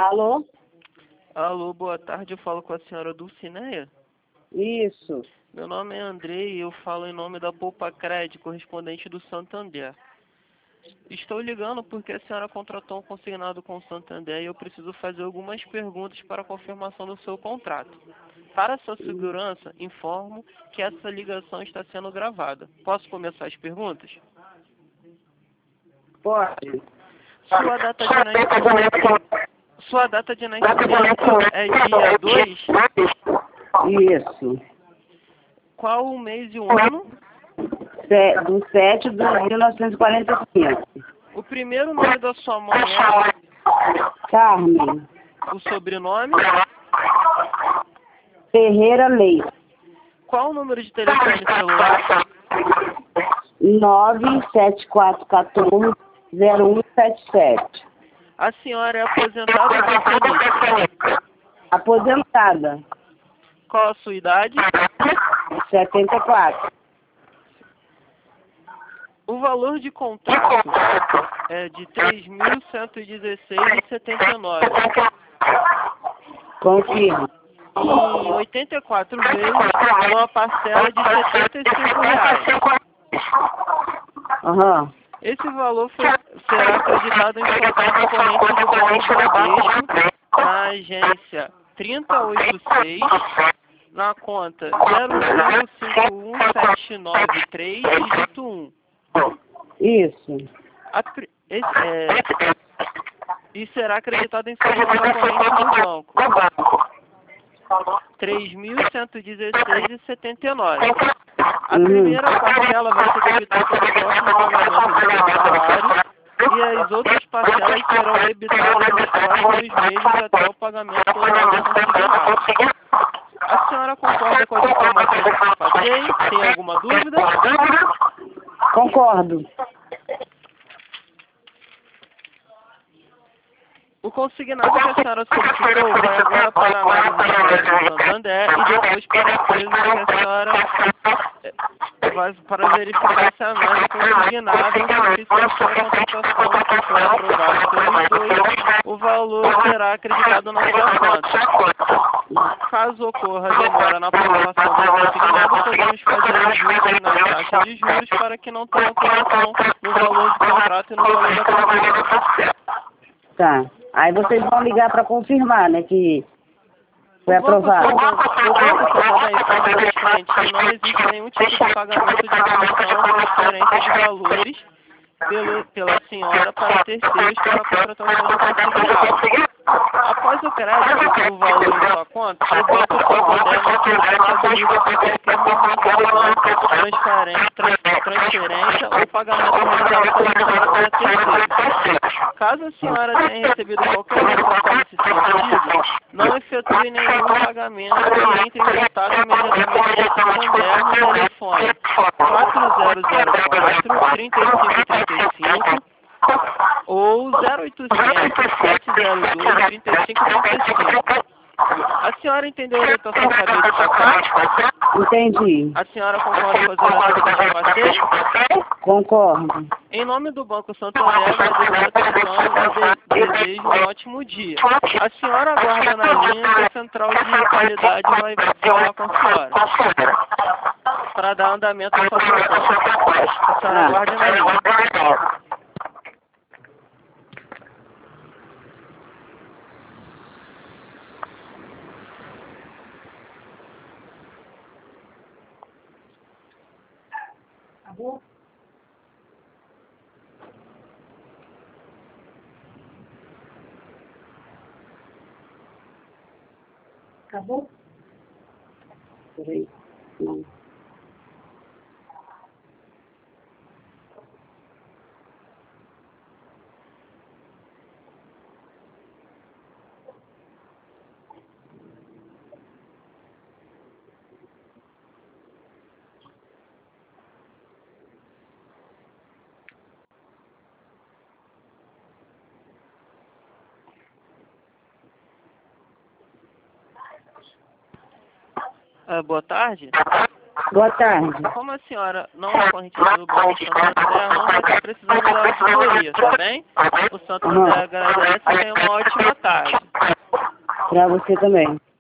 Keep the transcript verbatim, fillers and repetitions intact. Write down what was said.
Alô? Alô, boa tarde, eu falo com a senhora Dulcineia. Isso. Meu nome é Andrei e eu falo em nome da Poupa-Cred, correspondente do Santander. Estou ligando porque a senhora contratou um consignado com o Santander e eu preciso fazer algumas perguntas para a confirmação do seu contrato. Para sua segurança, informo que essa ligação está sendo gravada. Posso começar as perguntas? Pode. Sua data de nascimento, sua data de nascimento é dia dois? Isso. Qual o mês e o ano? Se- Do sete de mil novecentos e quarenta e cinco. O primeiro nome da sua mãe é? Carmen. O sobrenome? Ferreira Leite. Qual o número de telefone celular? nove sete quatro um quatro zero um sete sete. A senhora é aposentada ou pensionista? Aposentada. Qual a sua idade? setenta e quatro. O valor de contrato é de três mil cento e dezesseis reais e setenta e nove centavos. Confirmo. Em oitenta e quatro vezes, uma parcela de setenta e cinco reais. Aham. Esse valor foi, será acreditado em sua conta corrente do Banco Bradesco, na agência trinta e oitenta e seis, na conta zero zero cinco um sete nove três, dígito um. Isso. A, pri- esse, é, e será acreditado em sua conta corrente do banco. três mil cento e dezesseis reais e setenta e nove centavos. A primeira parcela vai ser debitada no próximo pagamento do seu salário e as outras parcelas serão debitadas nos próximos meses até o pagamento do valor consignado. A senhora concorda com as informações que passei? Tem alguma dúvida? Concordo. O consignado que a senhora solicitou vai agora para a análise do Santander e depois para a empresa que a senhora eh, vai para verificar se a análise consignada é suficiente para a contratação que foi aprovada pelos dois. O valor será acreditado na sua conta. Caso ocorra demora na aprovação do consignado, podemos fazer ajustes na taxa de juros para que não tenha alteração no valor do contrato e no valor da consignação. Tá. Aí vocês vão ligar para confirmar, né, que foi aprovado. O Banco Santander informa aos clientes que não existe nenhum tipo de pagamento de comissão ou transferência de valores pelo, pela senhora para terceiros para a contratação de consignado. Após o crédito do valor em sua conta, o Banco Santander não responsabiliza por qualquer movimentação, transferência, trans, transferência ou pagamento realizado pela senhora para terceiros. Caso a senhora tenha recebido qualquer orientação nesse sentido, não efetue nenhum pagamento e entre em contato imediatamente com o Santander no telefone quatro zero zero quatro, três cinco três cinco ou zero oitocentos, sete zero dois, trinta e cinco trinta e cinco. A senhora entendeu a orientação que acabei de passar? Entendi. A senhora concorda com as orientações que eu passei? Concordo. Em nome do Banco Santander, agradeço a atenção e de- desejo um ótimo dia. A senhora aguarda na linha que a central de qualidade vai falar com a senhora para dar andamento à sua sessão. A senhora aguarde na linha. Acabou? Acabou? Peraí. Não. Ah, boa tarde. Boa tarde. Como a senhora não é correntina do Banco Santander, não vai estar precisando da auditoria, tá bem? O Santander agradece e tenha uma ótima tarde. Pra você também.